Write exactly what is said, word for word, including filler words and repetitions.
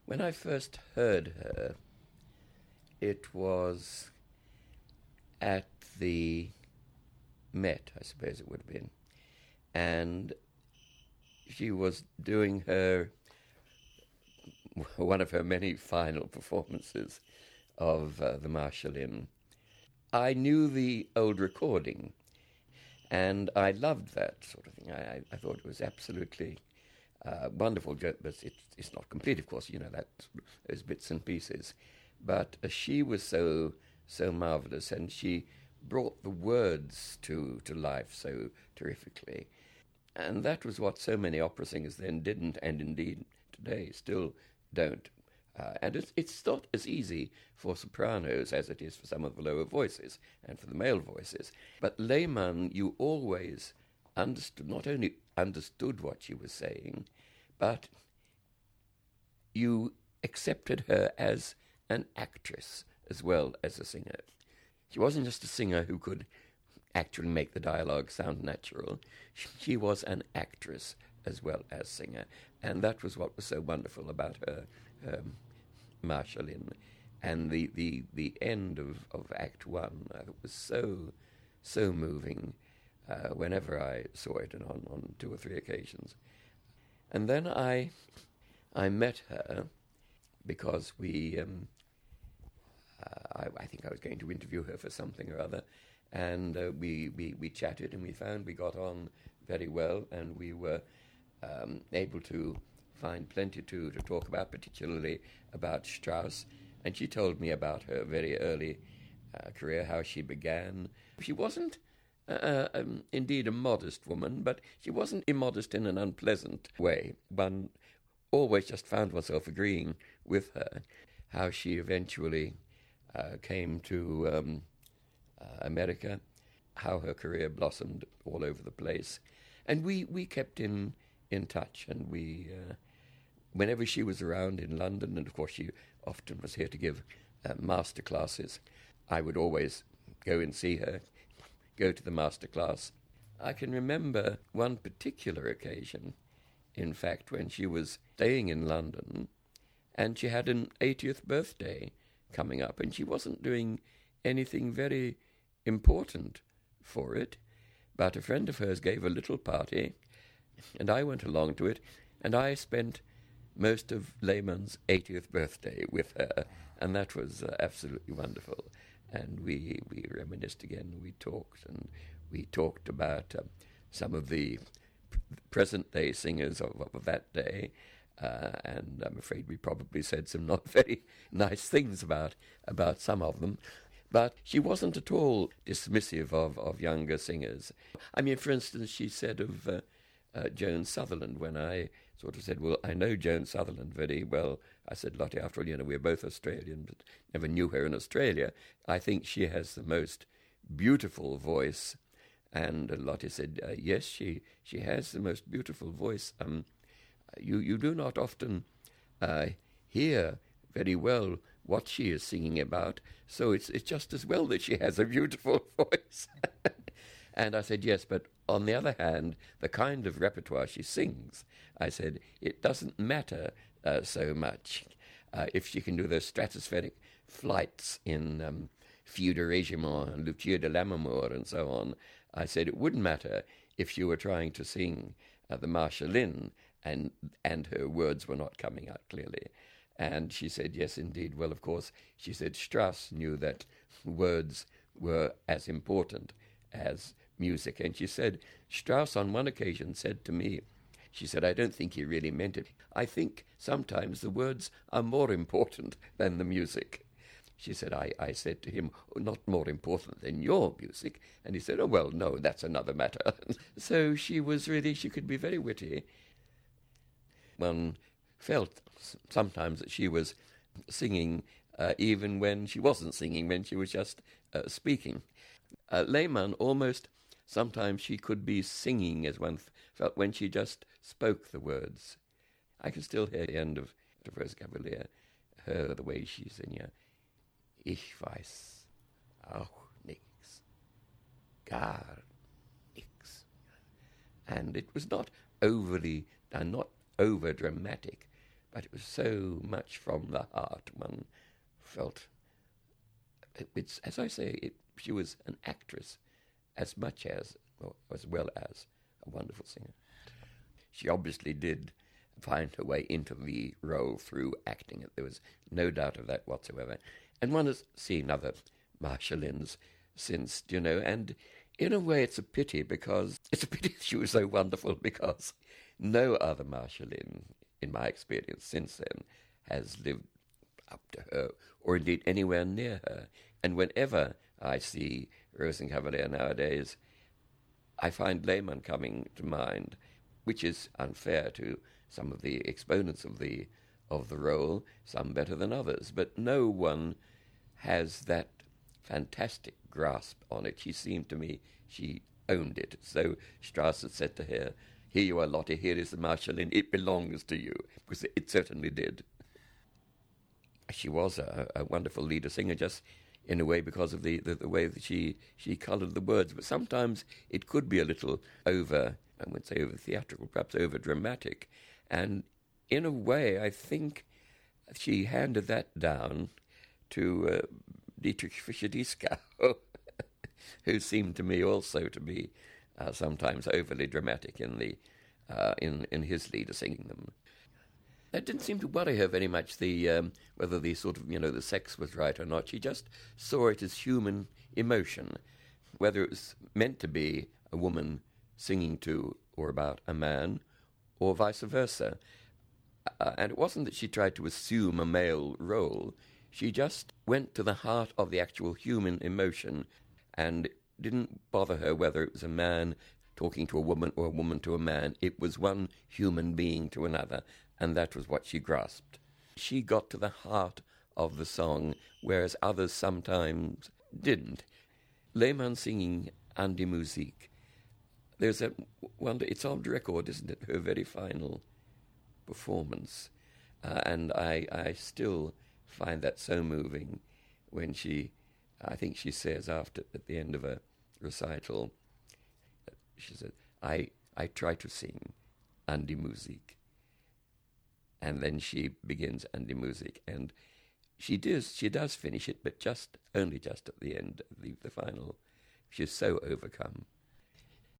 When I first heard her, it was at the Met, I suppose it would have been, and she was doing her one of her many final performances of uh, the Marschallin. I knew the old recording, and I loved that sort of thing. I, I thought it was absolutely uh, wonderful, but it, it's not complete, of course, you know, that those bits and pieces. But uh, she was so so marvelous, and she brought the words to, to life so terrifically. And that was what so many opera singers then didn't, and indeed today still don't. Uh, and it's, it's not as easy for sopranos as it is for some of the lower voices and for the male voices. But Lehmann, you always understood, not only understood what she was saying, but you accepted her as an actress as well as a singer. She wasn't just a singer who could actually make the dialogue sound natural. She was an actress as well as singer, and that was what was so wonderful about her, her Marschallin. And the, the, the end of, of Act One uh, was so, so moving uh, whenever I saw it, and on, on two or three occasions. And then I, I met her because we... Um, Uh, I, I think I was going to interview her for something or other, and uh, we, we, we chatted, and we found we got on very well, and we were um, able to find plenty to, to talk about, particularly about Strauss. And she told me about her very early uh, career, how she began. She wasn't uh, um, indeed a modest woman, but she wasn't immodest in an unpleasant way. One always just found oneself agreeing with her, how she eventually Uh, came to um, uh, America, how her career blossomed all over the place. And we, we kept in, in touch, and we, uh, whenever she was around in London, and of course she often was here to give uh, master classes, I would always go and see her, go to the master class. I can remember one particular occasion, in fact, when she was staying in London, and she had an eightieth birthday coming up, and she wasn't doing anything very important for it, but a friend of hers gave a little party, and I went along to it, and I spent most of Lehmann's eightieth birthday with her, and that was uh, absolutely wonderful. And we, we reminisced again, we talked, and we talked about uh, some of the present-day singers of, of that day, Uh, and I'm afraid we probably said some not very nice things about about some of them. But she wasn't at all dismissive of, of younger singers. I mean, for instance, she said of uh, uh, Joan Sutherland, when I sort of said, well, I know Joan Sutherland very well. I said, Lottie, after all, you know, we're both Australian, but never knew her in Australia. I think she has the most beautiful voice. And uh, Lottie said, uh, yes, she, she has the most beautiful voice. Um, You, you do not often uh, hear very well what she is singing about, so it's it's just as well that she has a beautiful voice. And I said, yes, but on the other hand, the kind of repertoire she sings, I said, it doesn't matter uh, so much. Uh, if she can do those stratospheric flights in um, Fille de Régiment and Lucia de Lammermoor and so on, I said it wouldn't matter if she were trying to sing uh, the Marschallin, and and her words were not coming out clearly. And she said, yes, indeed. Well, of course, she said Strauss knew that words were as important as music. And she said, Strauss on one occasion said to me, she said, I don't think he really meant it. I think sometimes the words are more important than the music. She said, I, I said to him, oh, not more important than your music. And he said, oh, well, no, that's another matter. So she was really, she could be very witty. One felt sometimes that she was singing uh, even when she wasn't singing, when she was just uh, speaking. Uh, Lehmann, almost sometimes she could be singing, as one felt, when she just spoke the words. I can still hear the end of the Rose Cavalier, her, the way she's singing, Ich weiß auch nichts, gar nichts. And it was not overly, and not over dramatic, but it was so much from the heart. One felt, it, it's as I say, it, she was an actress as much as, or as well as, a wonderful singer. She obviously did find her way into the role through acting. There was no doubt of that whatsoever. And one has seen other Marcia Lynns since, you know, and in a way it's a pity, because it's a pity she was so wonderful, because no other Marcia Lynn, in my experience since then, has lived up to her, or indeed anywhere near her. And whenever I see Rosenkavalier nowadays, I find Lehmann coming to mind, which is unfair to some of the exponents of the of the role, some better than others, but no one has that fantastic grasp on it. She seemed to me, she owned it. So Strauss had said to her, "Here you are, Lotte, here is the Marcia Lynn, it belongs to you," because it certainly did. She was a, a wonderful leader singer, just in a way because of the, the, the way that she, she coloured the words, but sometimes it could be a little over, I wouldn't say over theatrical, perhaps over dramatic, and in a way I think she handed that down to uh, Dietrich Fischer-Dieskau, who seemed to me also to be uh, sometimes overly dramatic in the uh, in in his leader singing them. It didn't seem to worry her very much the um, whether the sort of, you know, the sex was right or not. She just saw it as human emotion, whether it was meant to be a woman singing to or about a man, or vice versa. Uh, and it wasn't that she tried to assume a male role. She just went to the heart of the actual human emotion, and it didn't bother her whether it was a man talking to a woman or a woman to a man. It was one human being to another, and that was what she grasped. She got to the heart of the song, whereas others sometimes didn't. Lehmann singing An die Musik. There's a wonder, it's on record, isn't it, her very final performance. Uh, and I, I still find that so moving when she, I think she says after, at the end of a recital, she said, I, I try to sing An die Musik. And then she begins An die Musik, and she does, she does finish it, but just, only just at the end, the, the final. She's so overcome.